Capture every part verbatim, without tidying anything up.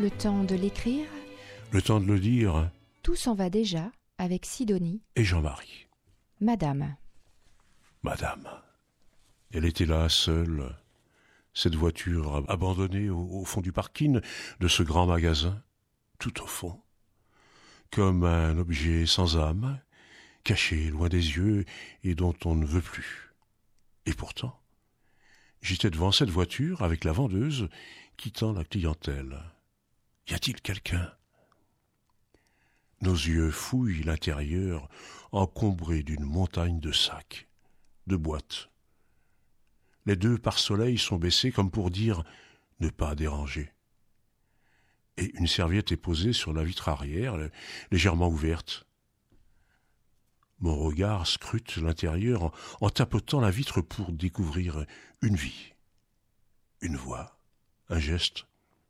Le temps de l'écrire, Le temps de le dire, tout s'en va déjà avec Sidonie. et Jean-Marie. Madame. Madame. Elle était là, seule. Cette voiture abandonnée au, au fond du parking de ce grand magasin, tout au fond. Comme un objet sans âme, caché loin des yeux et dont on ne veut plus. Et pourtant, j'étais devant cette voiture avec la vendeuse quittant la clientèle. Y a-t-il quelqu'un ? Nos yeux fouillent l'intérieur encombré d'une montagne de sacs, de boîtes. Les deux pare-soleils sont baissés comme pour dire « ne pas déranger ». Et une serviette est posée sur la vitre arrière, légèrement ouverte. Mon regard scrute l'intérieur en, en tapotant la vitre pour découvrir une vie, une voix, un geste.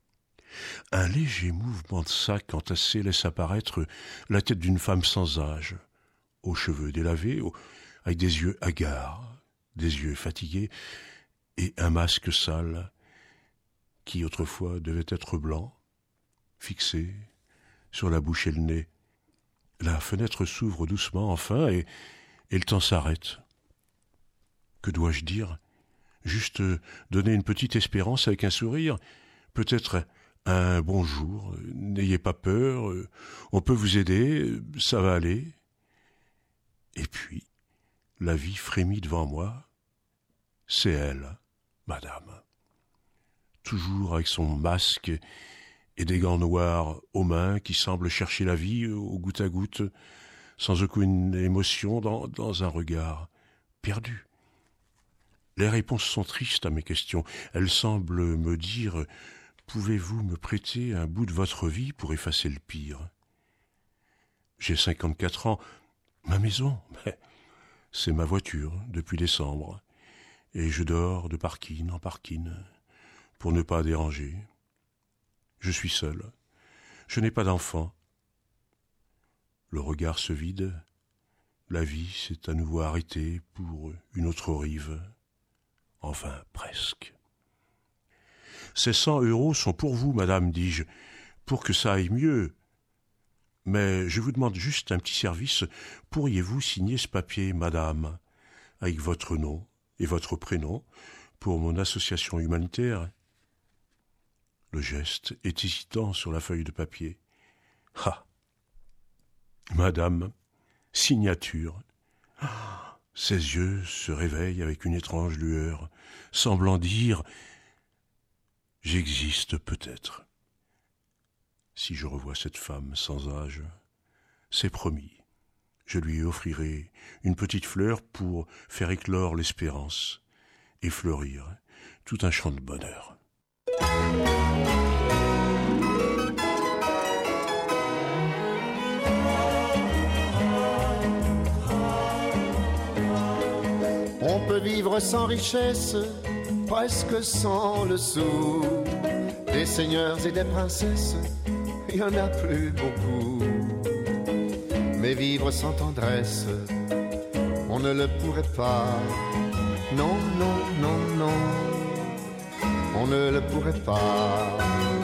Un léger mouvement de sac entassé laisse apparaître la tête d'une femme sans âge, aux cheveux délavés, aux, avec des yeux hagards, des yeux fatigués, et un masque sale, qui autrefois devait être blanc, fixé sur la bouche et le nez. La fenêtre s'ouvre doucement enfin, et, et le temps s'arrête. Que dois-je dire ? Juste donner une petite espérance avec un sourire, peut-être un bonjour, n'ayez pas peur, on peut vous aider, ça va aller. Et puis, la vie frémit devant moi. C'est elle, madame. Toujours avec son masque et des gants noirs aux mains qui semblent chercher la vie au goutte à goutte, sans aucune émotion dans, dans un regard perdu. Les réponses sont tristes à mes questions. Elles semblent me dire « Pouvez-vous me prêter un bout de votre vie pour effacer le pire ?» J'ai cinquante-quatre ans. Ma maison, mais c'est ma voiture depuis décembre. Et je dors de parking en parking pour ne pas déranger. Je suis seul. Je n'ai pas d'enfant. Le regard se vide. La vie s'est à nouveau arrêtée pour une autre rive. Enfin, presque. Ces cent euros sont pour vous, madame, dis-je, pour que ça aille mieux. Mais je vous demande juste un petit service. Pourriez-vous signer ce papier, madame, avec votre nom et votre prénom, pour mon association humanitaire ? Le geste est hésitant sur la feuille de papier. Ah ! Madame, signature. Ah, ses yeux se réveillent avec une étrange lueur, semblant dire « J'existe peut-être ». Si je revois cette femme sans âge, c'est promis. Je lui offrirai une petite fleur pour faire éclore l'espérance et fleurir tout un champ de bonheur. On peut vivre sans richesse, presque sans le sou. Des seigneurs et des princesses, il y en a plus beaucoup. Mais vivre sans tendresse, on ne le pourrait pas. Non, non, non, non, on ne le pourrait pas.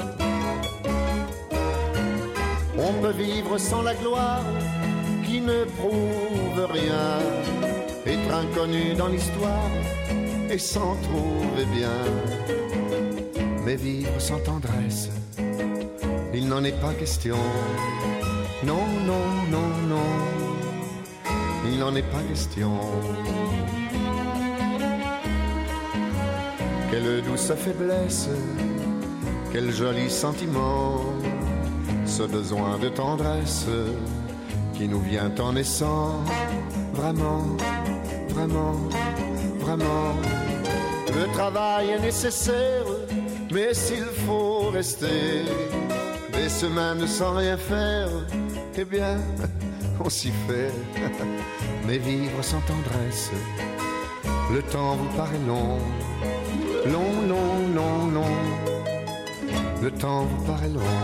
On peut vivre sans la gloire qui ne prouve rien, être inconnu dans l'histoire et s'en trouver bien. Mais vivre sans tendresse, il n'en est pas question. Non, non, non, non, il n'en est pas question. Quelle douce faiblesse, quel joli sentiment, ce besoin de tendresse qui nous vient en naissant. Vraiment, vraiment, vraiment, le travail est nécessaire, mais s'il faut rester des semaines sans rien faire, eh bien, on s'y fait. Mais vivre sans tendresse, le temps vous paraît long, long, long, long, long, le temps vous paraît long.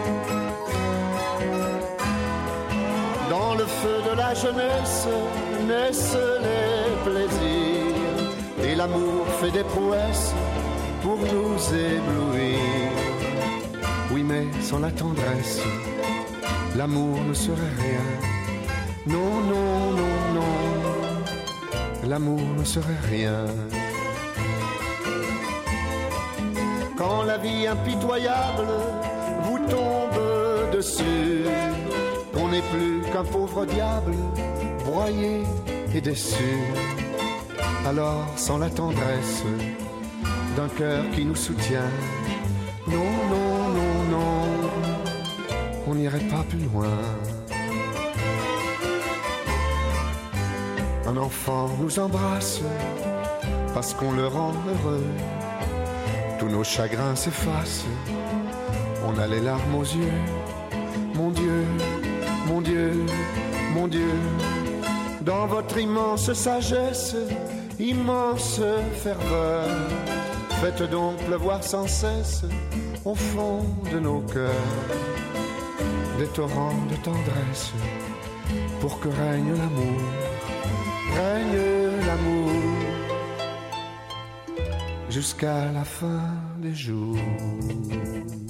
Dans le feu de la jeunesse naissent les plaisirs, et l'amour fait des prouesses pour nous éblouir. Oui, mais sans la tendresse, l'amour ne serait rien. Non, non, non, non, l'amour ne serait rien. Quand la vie impitoyable vous tombe dessus, qu'on n'est plus qu'un pauvre diable, broyé et déçu, alors sans la tendresse d'un cœur qui nous soutient, non, non, non, non, on n'irait pas plus loin. Un enfant nous embrasse parce qu'on le rend heureux. Tous nos chagrins s'effacent, on a les larmes aux yeux. Mon Dieu, mon Dieu, mon Dieu, dans votre immense sagesse, immense ferveur, faites donc pleuvoir sans cesse au fond de nos cœurs des torrents de tendresse pour que règne l'amour, règne l'amour jusqu'à la fin des jours.